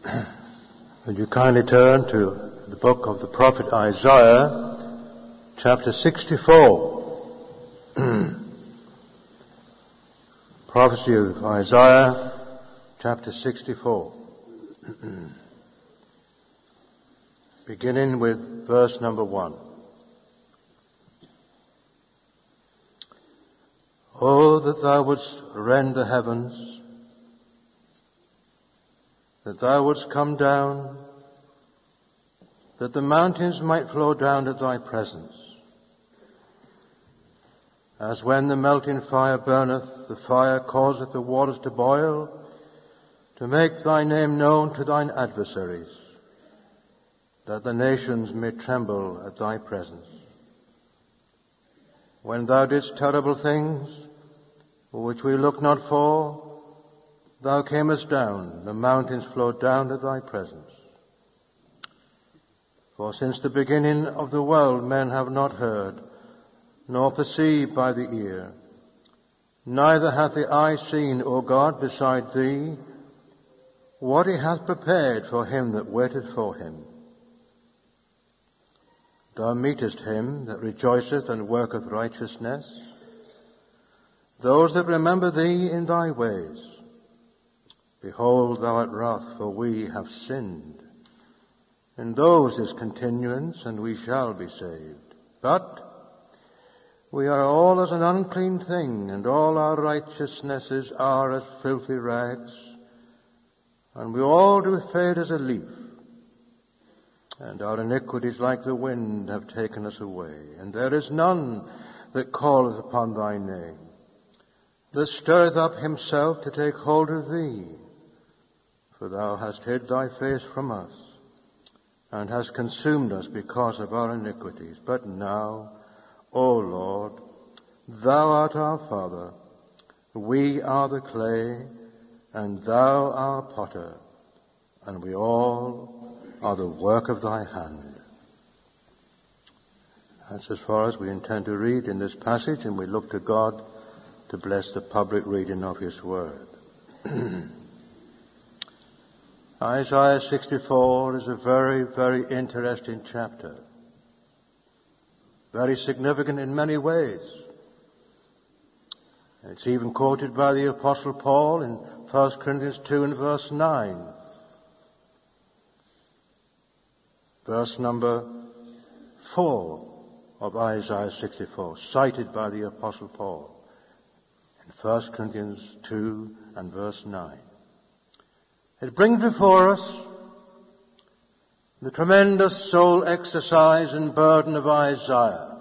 Would you kindly turn to the book of the prophet Isaiah, chapter 64. Prophecy of Isaiah, chapter 64. Beginning with verse number 1. Oh, that thou wouldst rend the heavens, that thou wouldst come down, that the mountains might flow down to thy presence. As when the melting fire burneth, the fire causeth the waters to boil, to make thy name known to thine adversaries, that the nations may tremble at thy presence. When thou didst terrible things, which we looked not for, thou camest down, the mountains flowed down to thy presence. For since the beginning of the world men have not heard, nor perceived by the ear, neither hath the eye seen, O God, beside thee, what he hath prepared for him that waiteth for him. Thou meetest him that rejoiceth and worketh righteousness, those that remember thee in thy ways. Behold, thou art wrath, for we have sinned. In those is continuance, and we shall be saved. But we are all as an unclean thing, and all our righteousnesses are as filthy rags, and we all do fade as a leaf, and our iniquities like the wind have taken us away. And there is none that calleth upon thy name, that stirreth up himself to take hold of thee. For thou hast hid thy face from us, and hast consumed us because of our iniquities. But now, O Lord, thou art our Father, we are the clay, and thou our potter, and we all are the work of thy hand. That's as far as we intend to read in this passage, and we look to God to bless the public reading of his word. Isaiah 64 is a very, very interesting chapter. Very significant in many ways. It's even quoted by the Apostle Paul in 1 Corinthians 2 and verse 9. Verse number 4 of Isaiah 64, cited by the Apostle Paul in 1 Corinthians 2 and verse 9. It brings before us the tremendous soul exercise and burden of Isaiah.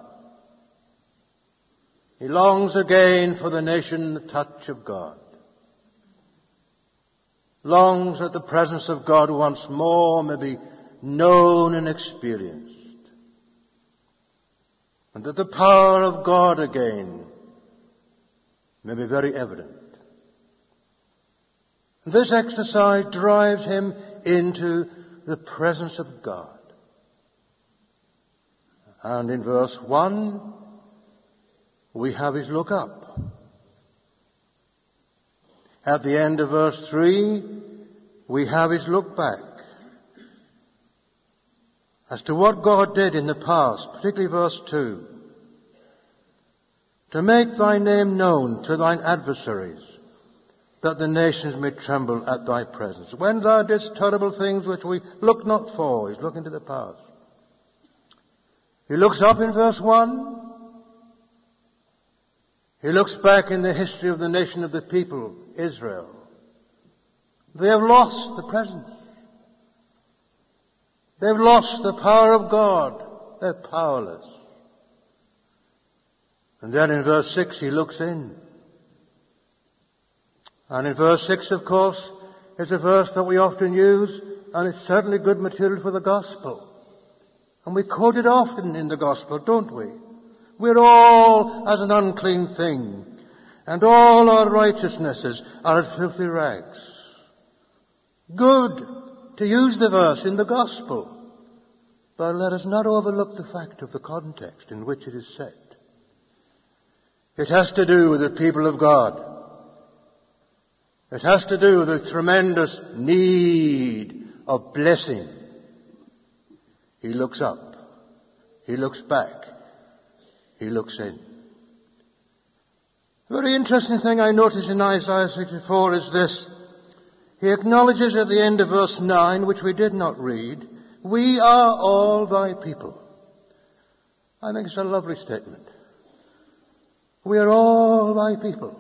He longs again for the nation the touch of God. Longs that the presence of God once more may be known and experienced. And that the power of God again may be very evident. This exercise drives him into the presence of God. And in verse 1, we have his look up. At the end of verse 3, we have his look back. As to what God did in the past, particularly verse 2. To make thy name known to thine adversaries, that the nations may tremble at thy presence. When thou didst terrible things which we look not for, he's looking to the past. He looks up in verse 1. He looks back in the history of the nation of the people, Israel. They have lost the presence. They've lost the power of God. They're powerless. And then in verse 6 he looks in. And in verse 6, of course, is a verse that we often use, and it's certainly good material for the gospel. And we quote it often in the gospel, don't we? We're all as an unclean thing, and all our righteousnesses are as filthy rags. Good to use the verse in the gospel, but let us not overlook the fact of the context in which it is set. It has to do with the people of God. It has to do with the tremendous need of blessing. He looks up. He looks back. He looks in. A very interesting thing I notice in Isaiah 64 is this. He acknowledges at the end of verse 9, which we did not read, "We are all thy people." I think it's a lovely statement. We are all thy people.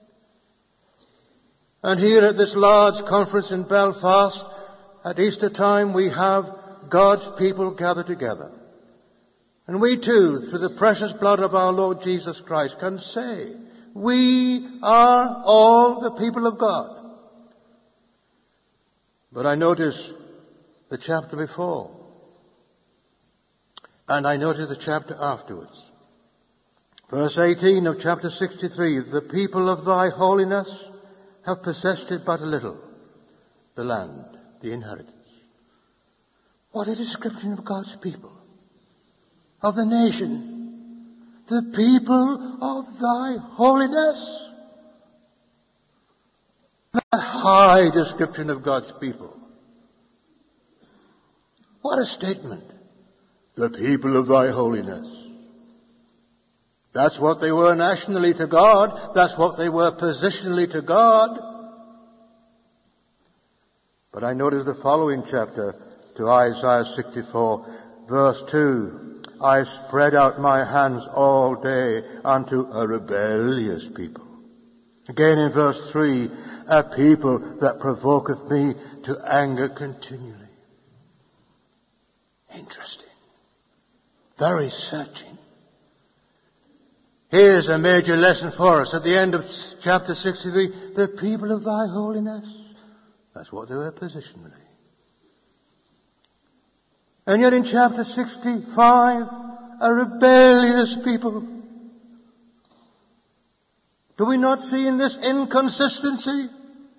And here at this large conference in Belfast, at Easter time, we have God's people gathered together. And we too, through the precious blood of our Lord Jesus Christ, can say, we are all the people of God. But I notice the chapter before, and I notice the chapter afterwards. Verse 18 of chapter 63, "The people of thy holiness have possessed it but a little, the land, the inheritance." What a description of God's people, of the nation. The people of thy holiness. A high description of God's people. What a statement. The people of thy holiness. That's what they were nationally to God. That's what they were positionally to God. But I notice the following chapter to Isaiah 64, verse 2. "I spread out my hands all day unto a rebellious people." Again in verse 3, "A people that provoketh me to anger continually." Interesting. Very searching. Here's a major lesson for us at the end of chapter 63. The people of thy holiness. That's what they were positionally. And yet in chapter 65, a rebellious people. Do we not see in this inconsistency?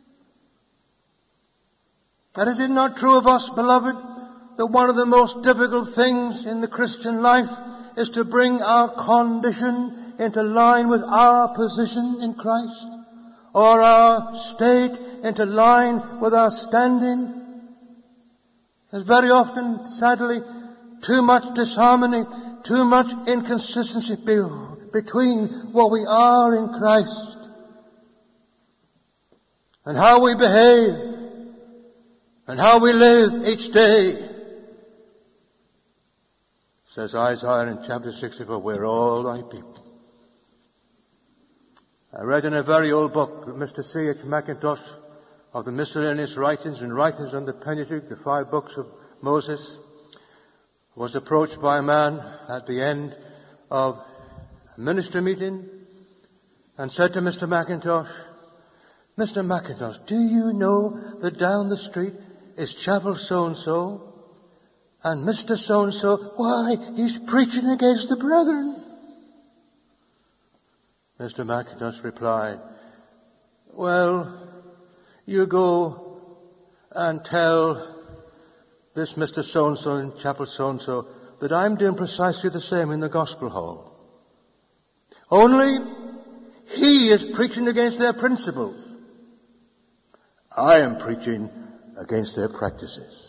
And is it not true of us, beloved, that one of the most difficult things in the Christian life is to bring our condition into line with our position in Christ, or our state into line with our standing? There's very often, sadly, too much disharmony, too much inconsistency between what we are in Christ and how we behave and how we live each day. Says Isaiah in chapter 64, "We're all thy people." I read in a very old book, Mr. C.H. Mackintosh, of the miscellaneous writings and writings on the Pentateuch, the 5 books of Moses, was approached by a man at the end of a ministry meeting and said to Mr. Mackintosh, "Mr. Mackintosh, do you know that down the street is chapel so-and-so? And Mr. so-and-so, why, he's preaching against the brethren." Mr. Mackintosh replied, "Well, you go and tell this Mr. so-and-so in chapel so-and-so that I'm doing precisely the same in the gospel hall. Only he is preaching against their principles. I am preaching against their practices.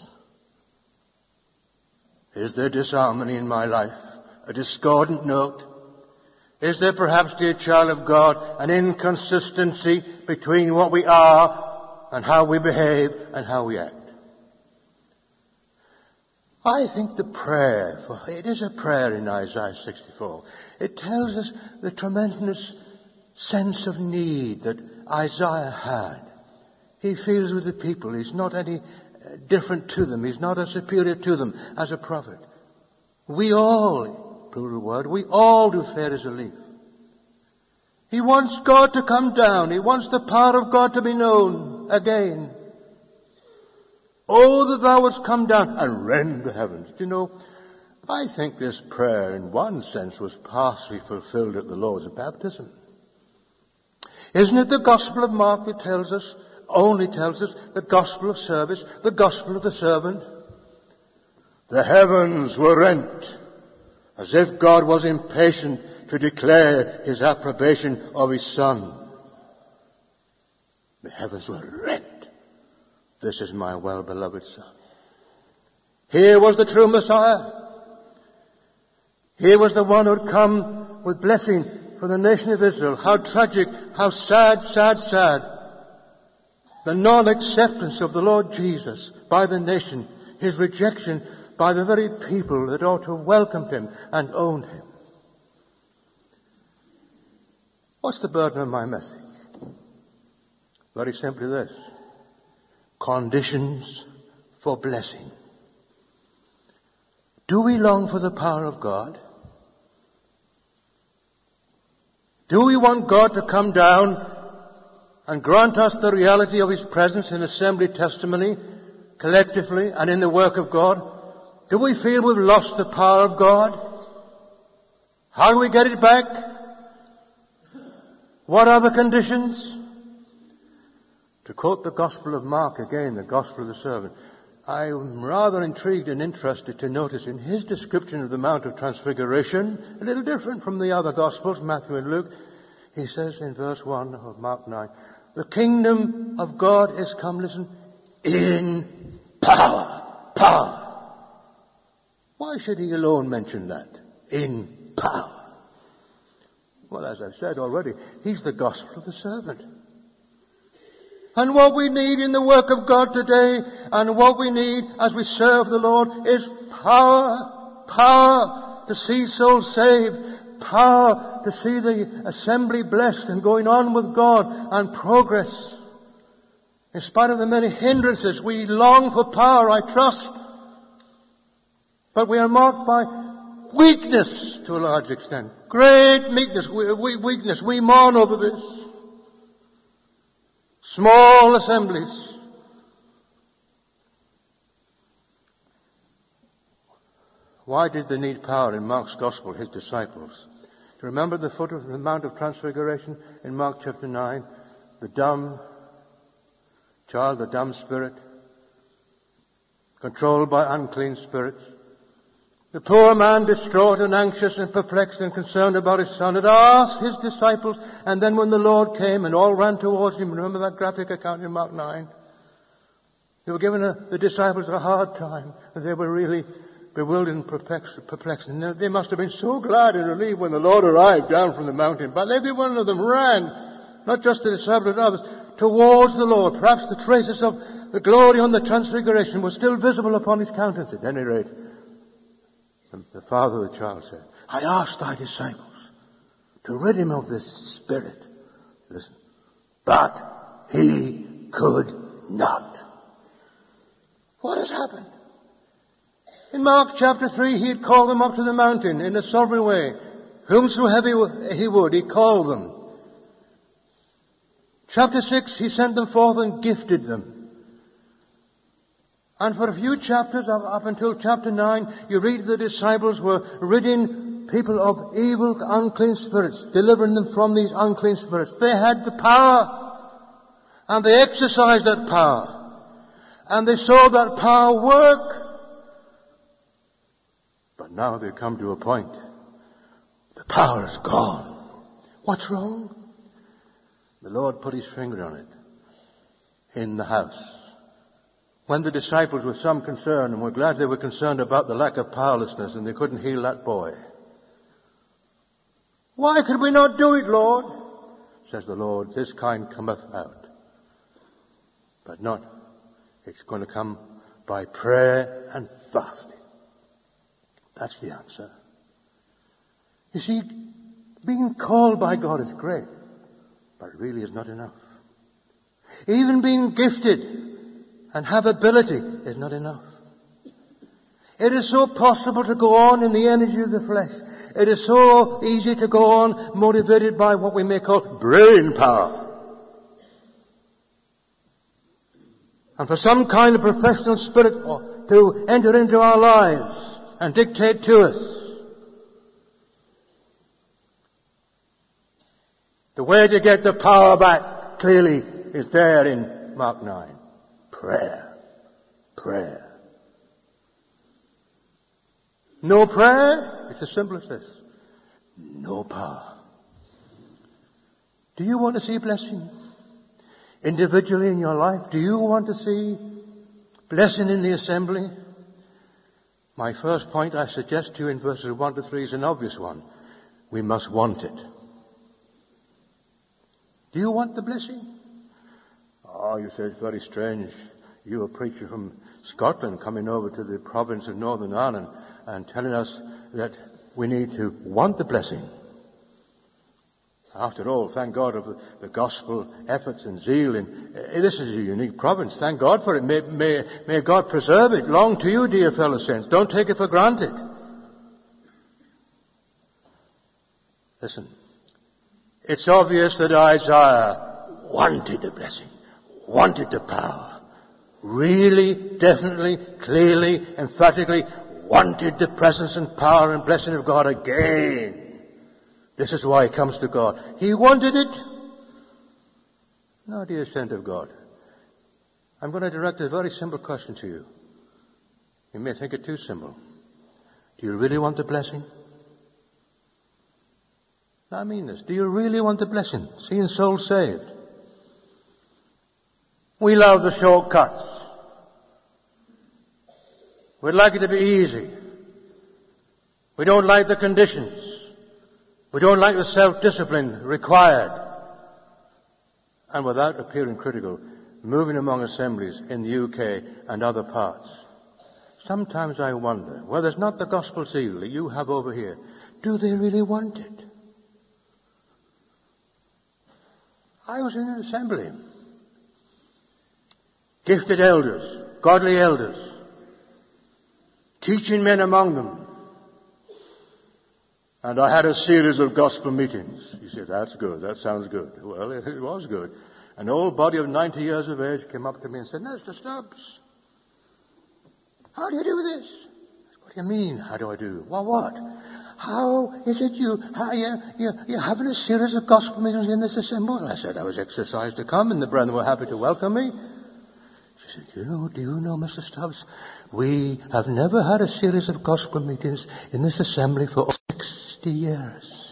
Is there disharmony in my life? A discordant note? Is there perhaps, dear child of God, an inconsistency between what we are and how we behave and how we act?" I think the prayer, for it is a prayer in Isaiah 64, it tells us the tremendous sense of need that Isaiah had. He feels with the people. He's not any different to them. He's not a superior to them as a prophet. We all, plural word, we all do fare as a leaf. He wants God to come down. He wants the power of God to be known again. "Oh, that thou wouldst come down and rend the heavens." Do you know, I think this prayer in one sense was partially fulfilled at the Lord's baptism. Isn't it the Gospel of Mark that only tells us the gospel of service, the gospel of the servant? The heavens were rent, as if God was impatient to declare his approbation of his Son. The heavens were rent. This is my well-beloved Son. Here was the true Messiah. Here was the one who had come with blessing for the nation of Israel. How tragic, how sad, sad, sad. The non-acceptance of the Lord Jesus by the nation. His rejection by the very people that ought to have welcomed him and owned him. What's the burden of my message? Very simply this. Conditions for blessing. Do we long for the power of God? Do we want God to come down and grant us the reality of His presence in assembly testimony, collectively, and in the work of God? Do we feel we've lost the power of God? How do we get it back? What are the conditions? To quote the Gospel of Mark again, the Gospel of the Servant, I am rather intrigued and interested to notice in his description of the Mount of Transfiguration, a little different from the other Gospels, Matthew and Luke, he says in verse 1 of Mark 9, the kingdom of God is come, listen, in power. Power. Why should he alone mention that? In power. Well, as I've said already, he's the Gospel of the Servant. And what we need in the work of God today, and what we need as we serve the Lord, is power. Power to see souls saved. Power to see the assembly blessed and going on with God and progress. In spite of the many hindrances, we long for power, I trust. But we are marked by weakness to a large extent. Great weakness. We mourn over this. Small assemblies. Why did they need power in Mark's Gospel, his disciples? Do you remember the foot of the Mount of Transfiguration in Mark chapter 9? The dumb child, the dumb spirit, controlled by unclean spirits. The poor man, distraught and anxious and perplexed and concerned about his son, had asked his disciples, and then when the Lord came and all ran towards him, remember that graphic account in Mark 9? They were giving the disciples a hard time, and they were really bewildered and perplexed. And they must have been so glad and relieved when the Lord arrived down from the mountain. But every one of them ran, not just the disciples but others, towards the Lord. Perhaps the traces of the glory on the transfiguration were still visible upon his countenance. At any rate, the father of the child said, I asked thy disciples to rid him of this spirit. Listen. But he could not. What has happened? In Mark chapter 3, he had called them up to the mountain in a sovereign way. Whomsoever he would, he called them. Chapter 6, he sent them forth and gifted them. And for a few chapters, up until chapter 9, you read the disciples were ridding people of evil, unclean spirits, delivering them from these unclean spirits. They had the power, and they exercised that power, and they saw that power work. But now they come to a point. The power is gone. What's wrong? The Lord put his finger on it. In the house. When the disciples were some concerned, and were glad they were concerned about the lack of powerlessness, and they couldn't heal that boy. Why could we not do it, Lord? Says the Lord, this kind cometh out. But not. It's going to come by prayer and fasting. That's the answer. You see, being called by God is great, but it really is not enough. Even being gifted and have ability is not enough. It is so possible to go on in the energy of the flesh. It is so easy to go on motivated by what we may call brain power. And for some kind of professional spirit to enter into our lives and dictate to us. The way to get the power back clearly is there in Mark 9. Prayer. Prayer. No prayer? It's as simple as this. No power. Do you want to see blessing? Individually in your life, do you want to see blessing in the assembly? My first point I suggest to you in verses 1 to 3 is an obvious one. We must want it. Do you want the blessing? Oh, you say it's very strange. You, a preacher from Scotland, coming over to the province of Northern Ireland and telling us that we need to want the blessing. After all, thank God of the gospel efforts and zeal. This is a unique province. Thank God for it. May God preserve it. Long to you, dear fellow saints. Don't take it for granted. Listen. It's obvious that Isaiah wanted the blessing, wanted the power. Really, definitely, clearly, emphatically wanted the presence and power and blessing of God again. This is why he comes to God. He wanted it. Now, dear saint of God, I'm going to direct a very simple question to you. You may think it too simple. Do you really want the blessing? I mean this. Do you really want the blessing? Seeing souls saved? We love the shortcuts. We'd like it to be easy. We don't like the conditions. We don't like the self-discipline required. And without appearing critical, moving among assemblies in the UK and other parts. Sometimes I wonder whether it's not the gospel zeal that you have over here. Do they really want it? I was in an assembly. Gifted elders, godly elders, teaching men among them. And I had a series of gospel meetings. You say, that's good, that sounds good. Well, it was good. An old body of 90 years of age came up to me and said, Mr. Stubbs, how do you do this? What do you mean, how do I do? Well, what? How is it you're having a series of gospel meetings in this assembly? I said, I was exercised to come, and the brethren were happy to welcome me. She said, do you know, Mr. Stubbs, we have never had a series of gospel meetings in this assembly for 60 years.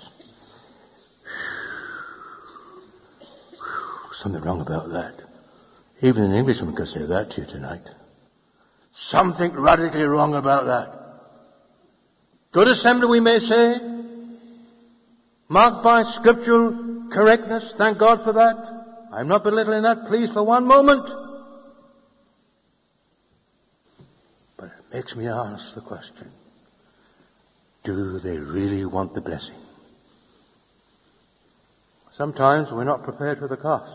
Something wrong about that. Even an Englishman could say that to you tonight. Something radically wrong about that. Good assembly, we may say, marked by scriptural correctness. Thank God for that. I'm not belittling that, please, for one moment. But it makes me ask the question, do they really want the blessing? Sometimes we're not prepared for the cost.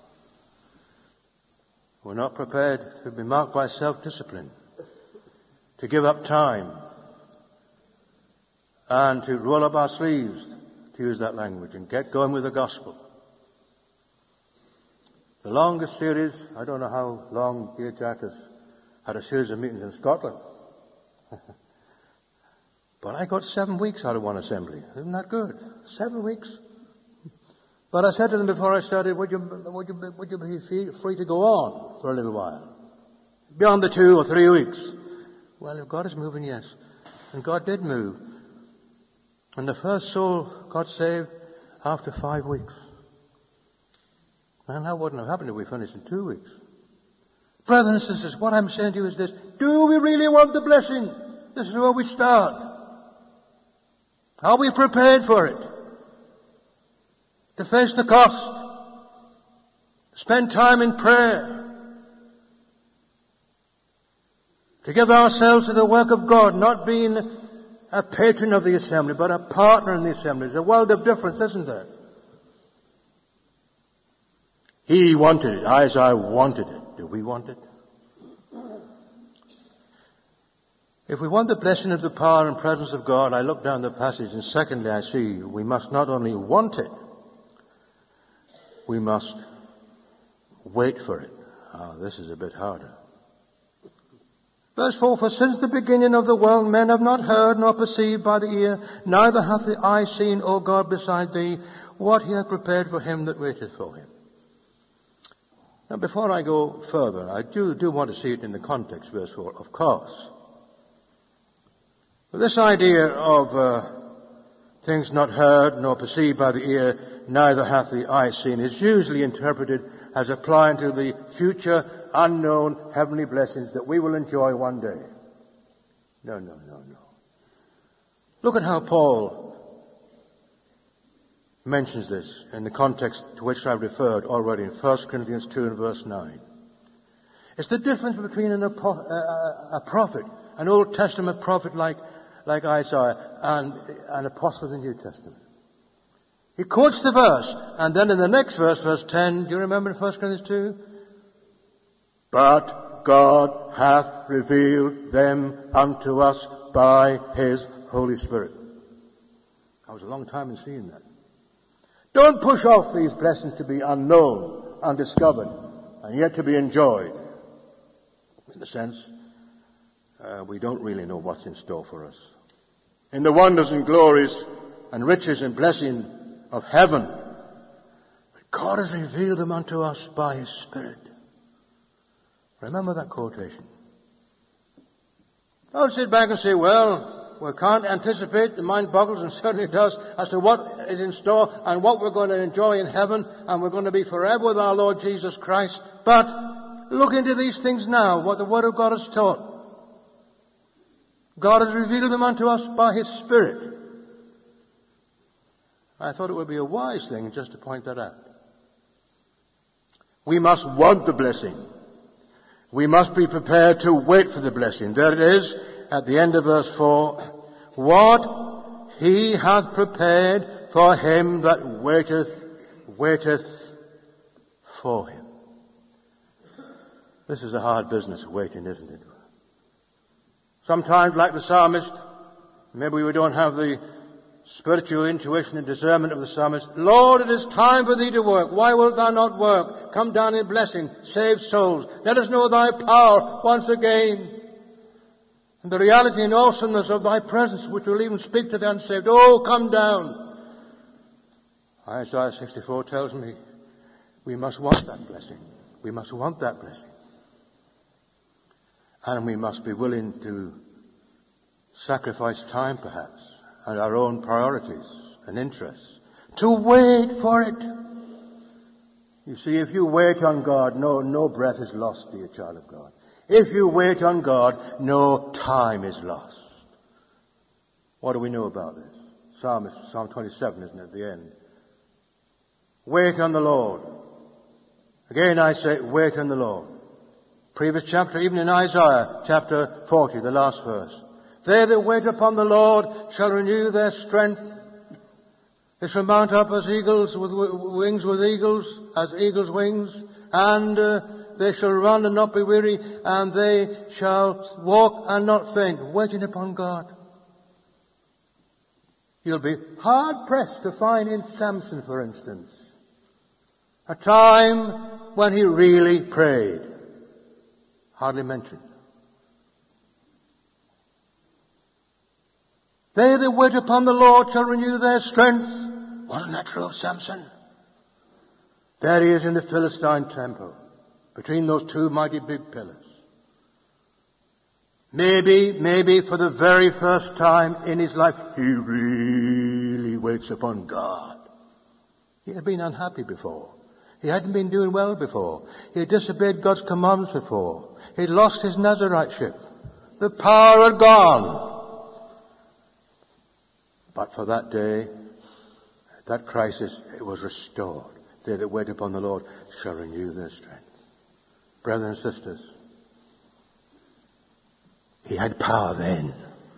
We're not prepared to be marked by self-discipline, to give up time, and to roll up our sleeves, to use that language, and get going with the gospel. The longest series, I don't know how long dear Jack has had a series of meetings in Scotland. But I got 7 weeks out of one assembly. Isn't that good? 7 weeks. But I said to them before I started, would you be free to go on for a little while? Beyond the 2 or 3 weeks. Well, if God is moving, yes. And God did move. And the first soul got saved after 5 weeks. And that wouldn't have happened if we finished in 2 weeks. Brothers and sisters, what I'm saying to you is this. Do we really want the blessing? This is where we start. Are we prepared for it? To face the cost? Spend time in prayer? To give ourselves to the work of God, not being a patron of the assembly, but a partner in the assembly. There's a world of difference, isn't there? He wanted it. Isaiah wanted it. Do we want it? If we want the blessing of the power and presence of God, I look down the passage, and secondly I see we must not only want it, we must wait for it. This is a bit harder. Verse 4, for since the beginning of the world men have not heard nor perceived by the ear, neither hath the eye seen, O God, beside thee, what he hath prepared for him that waiteth for him. Now before I go further, I do want to see it in the context, verse 4, of course. But this idea of things not heard nor perceived by the ear, neither hath the eye seen, is usually interpreted as applying to the future unknown heavenly blessings that we will enjoy one day. No. Look at how Paul mentions this in the context to which I referred already in 1 Corinthians 2 and verse 9. It's the difference between a prophet, an Old Testament prophet like Isaiah, and an apostle of the New Testament. He quotes the verse, and then in the next verse, verse 10, do you remember in 1 Corinthians 2? But God hath revealed them unto us by His Holy Spirit. I was a long time in seeing that. Don't push off these blessings to be unknown, undiscovered, and yet to be enjoyed. In a sense, we don't really know what's in store for us. In the wonders and glories and riches and blessing of heaven, God has revealed them unto us by His Spirit. Remember that quotation. Don't sit back and say, well, we can't anticipate, the mind boggles, and certainly does, as to what is in store and what we're going to enjoy in heaven, and we're going to be forever with our Lord Jesus Christ. But look into these things now, what the Word of God has taught. God has revealed them unto us by His Spirit. I thought it would be a wise thing just to point that out. We must want the blessing. We must be prepared to wait for the blessing. There it is, at the end of verse 4. What He hath prepared for him that waiteth for Him. This is a hard business, waiting, isn't it? Sometimes, like the psalmist, maybe we don't have the spiritual intuition and discernment of the psalmist. Lord, it is time for Thee to work. Why wilt Thou not work? Come down in blessing. Save souls. Let us know Thy power once again. And the reality and awesomeness of Thy presence, which will even speak to the unsaved. Oh, come down. Isaiah 64 tells me we must want that blessing. We must want that blessing. And we must be willing to sacrifice time, perhaps, and our own priorities and interests to wait for it. You see, if you wait on God, no breath is lost, dear child of God. If you wait on God, no time is lost. What do we know about this? Psalm 27, isn't it, at the end? Wait on the Lord. Again I say, wait on the Lord. Previous chapter, even in Isaiah chapter 40, the last verse. They that wait upon the Lord shall renew their strength. They shall mount up as eagles with wings with eagles, as eagles' wings. And they shall run and not be weary, and they shall walk and not faint, waiting upon God. You'll be hard-pressed to find in Samson, for instance, a time when he really prayed. Hardly mentioned. They that wait upon the Lord shall renew their strength. Wasn't that true of Samson? There he is in the Philistine temple, between those two mighty big pillars. Maybe for the very first time in his life, he really waits upon God. He had been unhappy before. He hadn't been doing well before. He had disobeyed God's commandments before. He'd lost his Naziriteship. The power had gone. But for that day, that crisis, it was restored. They that wait upon the Lord shall renew their strength. Brothers and sisters, he had power then.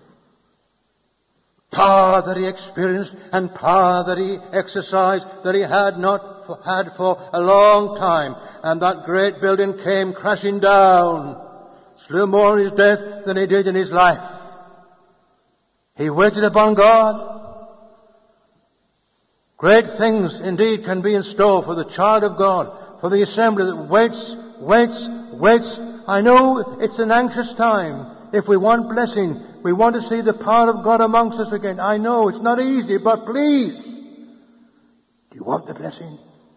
Power that he experienced and power that he exercised that he had not had for a long time. And that great building came crashing down. Slew more in his death than he did in his life. He waited upon God. Great things indeed can be in store for the child of God, for the assembly that waits. I know it's an anxious time. If we want blessing, we want to see the power of God amongst us again. I know it's not easy, but please, do you want the blessing?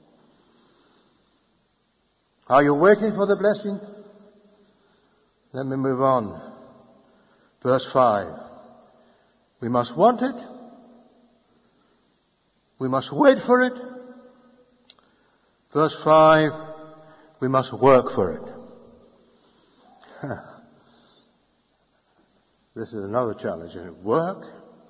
Are you waiting for the blessing? Let me move on. Verse 5. We must want it. We must wait for it. Verse 5. We must work for it. This is another challenge, isn't it? Work.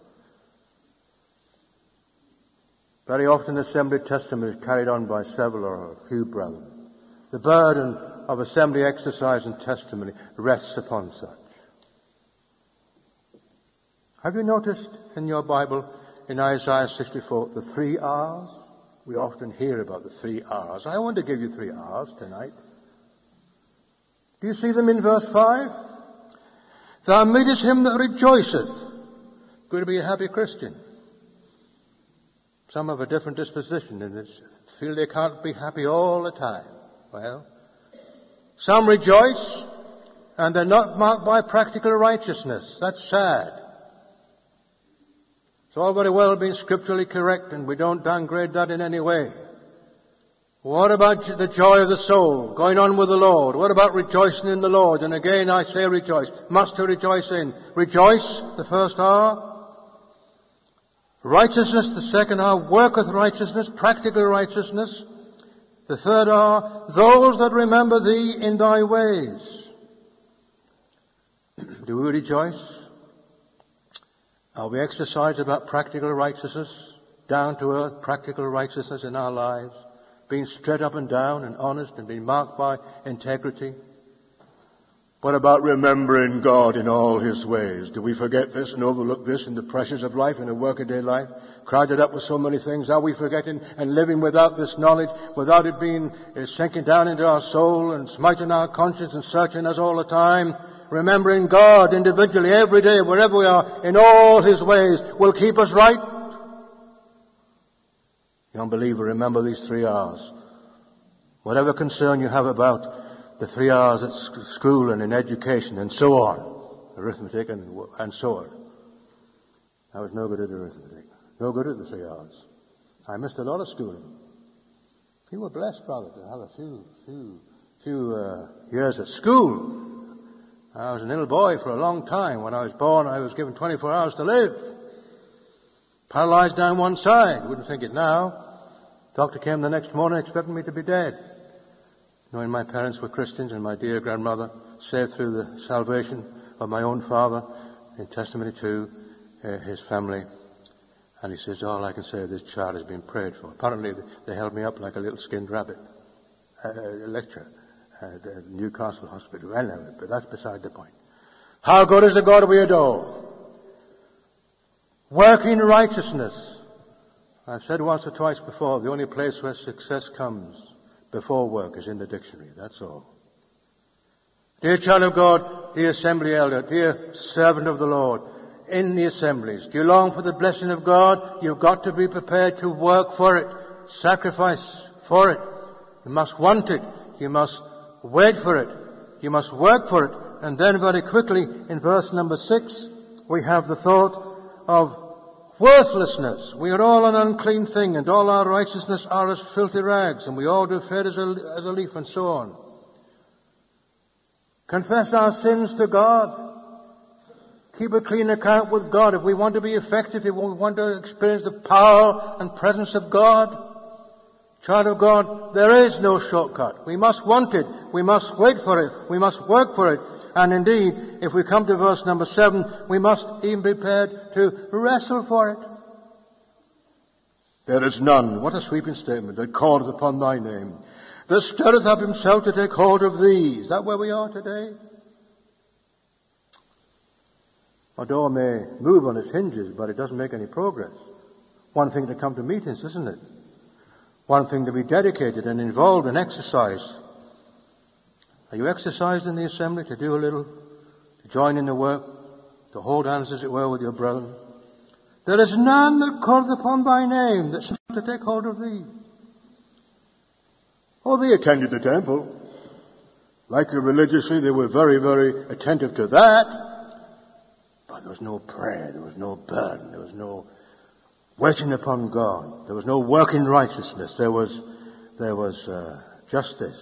Very often assembly testimony is carried on by several or a few brethren. The burden of assembly exercise and testimony rests upon such. Have you noticed in your Bible, in Isaiah 64, the 3 R's? We often hear about the 3 R's. I want to give you 3 R's tonight. Do you see them in verse 5? Thou meetest him that rejoiceth. Good to be a happy Christian. Some have a different disposition and feel they can't be happy all the time. Well, some rejoice and they're not marked by practical righteousness. That's sad. It's all very well being scripturally correct, and we don't downgrade that in any way. What about the joy of the soul, going on with the Lord? What about rejoicing in the Lord? And again I say rejoice. Must to rejoice in. Rejoice, the first R. Righteousness, the second R. Worketh righteousness, practical righteousness. The third R. Those that remember thee in thy ways. Do we rejoice? Are we exercised about practical righteousness, down to earth practical righteousness in our lives, being straight up and down and honest and being marked by integrity? What about remembering God in all his ways? Do we forget this and overlook this in the pressures of life, in the workaday life, crowded up with so many things? Are we forgetting and living without this knowledge, without it being sinking down into our soul and smiting our conscience and searching us all the time? Remembering God individually every day, wherever we are, in all his ways, will keep us right. Young believer, remember these 3 R's. Whatever concern you have about the 3 R's at school and in education and so on, arithmetic and so on. I was no good at arithmetic, no good at the 3 R's. I missed a lot of schooling. You were blessed, brother, to have a few years at school. I was a little boy for a long time. When I was born, I was given 24 hours to live. Paralyzed down one side. Wouldn't think it now. Doctor came the next morning expecting me to be dead. Knowing my parents were Christians and my dear grandmother saved through the salvation of my own father, in testimony to his family. And he says, all I can say is this child has been prayed for. Apparently they held me up like a little skinned rabbit. Lecture. At Newcastle Hospital. Well, no, but that's beside the point. How good is the God we adore? Working righteousness. I've said once or twice before, the only place where success comes before work is in the dictionary. That's all. Dear child of God, dear assembly elder, dear servant of the Lord, in the assemblies, do you long for the blessing of God? You've got to be prepared to work for it. Sacrifice for it. You must want it. You must wait for it. You must work for it. And then very quickly in verse number 6, we have the thought of worthlessness. We are all an unclean thing, and all our righteousness are as filthy rags, and we all do fade as a leaf, and so on. Confess our sins to God. Keep a clean account with God. If we want to be effective, if we want to experience the power and presence of God, child of God, there is no shortcut. We must want it. We must wait for it. We must work for it. And indeed, if we come to verse number 7, we must even be prepared to wrestle for it. There is none, what a sweeping statement, that calleth upon thy name, that stirreth up himself to take hold of thee. Is that where we are today? Our door may move on its hinges, but it doesn't make any progress. One thing to come to meetings, isn't it? One thing to be dedicated and involved and exercised. Are you exercised in the assembly to do a little, to join in the work, to hold hands, as it were, with your brethren? There is none that calleth upon thy name that shall to take hold of thee. Oh, they attended the temple. Likely religiously, they were very, very attentive to that. But there was no prayer, there was no burden, there was no waiting upon God. There was no work in righteousness. There was justice.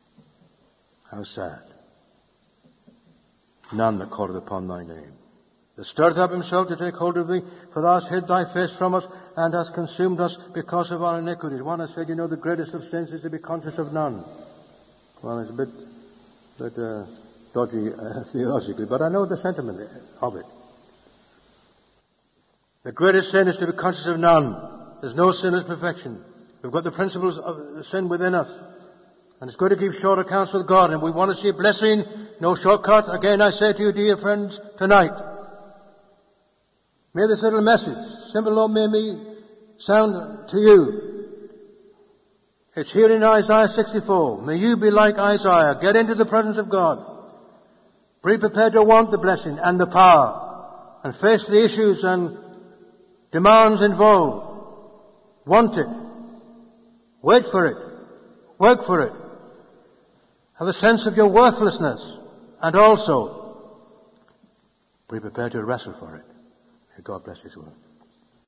How sad. None that calleth upon thy name. that stirreth up himself to take hold of thee, for thou hast hid thy face from us, and hast consumed us because of our iniquities. One has said, the greatest of sins is to be conscious of none. Well, it's a bit dodgy theologically, but I know the sentiment of it. The greatest sin is to be conscious of none. There's no sinless perfection. We've got the principles of sin within us. And it's good to keep short accounts with God, and we want to see a blessing, no shortcut. Again, I say to you, dear friends, tonight, may this little message, simple though may me sound to you, it's here in Isaiah 64. May you be like Isaiah. Get into the presence of God. Be prepared to want the blessing and the power, and face the issues and demands involved. Want it. Wait for it. Work for it. Have a sense of your worthlessness, and also be prepared to wrestle for it. May God bless His word.